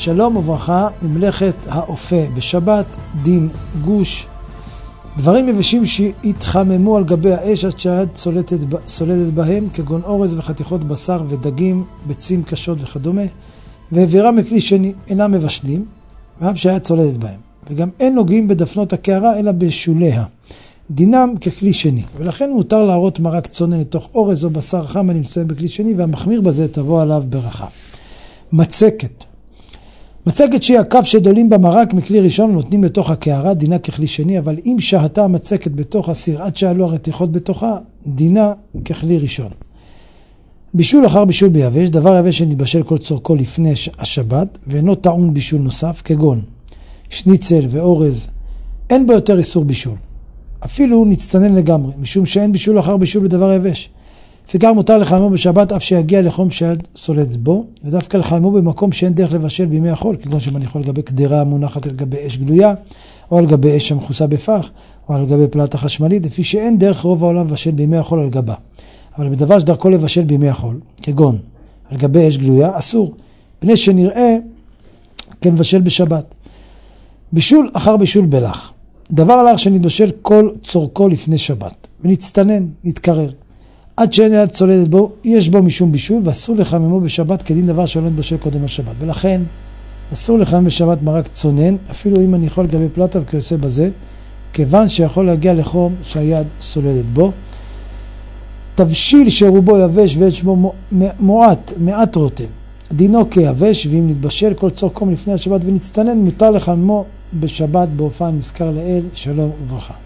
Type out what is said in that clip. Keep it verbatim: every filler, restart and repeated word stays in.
שלום וברכה, ממלכת האופה בשבת, דין גוש, דברים יבשים שהתחממו על גבי האש עד שהיד סולטת, סולדת בהם, כגון אורז וחתיכות בשר ודגים, ביצים קשות וכדומה, והעבירם מכלי שני, אינם מבשלים, ואף שהיד סולדת בהם. וגם אין נוגעים בדפנות הקערה, אלא בשוליה. דינם ככלי שני, ולכן מותר להראות מרק צונן לתוך אורז או בשר חם הנמצאים בכלי שני, והמחמיר בזה תבוא עליו ברכה. מצקת. מצקת שהיא הקו שדולים במרק מכלי ראשון נותנים לתוך הקערה, דינה ככלי שני, אבל אם שהתה המצקת בתוך הסיר עד שעלו הרתיחות בתוכה, דינה ככלי ראשון. בישול אחר בישול ביבש, דבר יבש שנתבשל כל צורכו לפני השבת, ואינו טעון בישול נוסף, כגון שניצל ואורז, אין בו יותר איסור בישול. אפילו נצטנן לגמרי, משום שאין בישול אחר בישול בדבר יבש. וכך מותר לחיימו בשבת אף שיגיע לחום שהיד סולדת בו, ודווקא לחיימו במקום שאין דרך לבשל בימי החול, כגון שמניחו על גבי קדרה המונחת על גבי אש גלויה, או על גבי אש המכוסה בפח, או על גבי פלטה חשמלית, לפי שאין דרך רוב העולם לבשל בימי החול על גבה. אבל בדבר שדרכו לבשל בימי החול, כגון על גבי אש גלויה, אסור, פני שנראה כמבשל בשבת. בישול אחר בישול בלח. דבר הלך שנתבשל כל צורכו לפני שבת, ונצטנן, נתקרר. עד שאין יד צולדת בו, יש בו משום בישול, ואסור לחממו בשבת כדין דבר שלא נתבשל קודם השבת. ולכן, אסור לחמם בשבת מרק צונן, אפילו אם אני יכול לגבי פלטה וכיוצא בזה, כיוון שיכול להגיע לחום שהיד סולדת בו. תבשיל שרובו יבש ויש בו מועט, מעט רוטב, דינו כיבש, ואם נתבשל כל צורכו לפני השבת ונצטנן, מותר לחממו בשבת באופן נזכר לאל, שלום וברכה.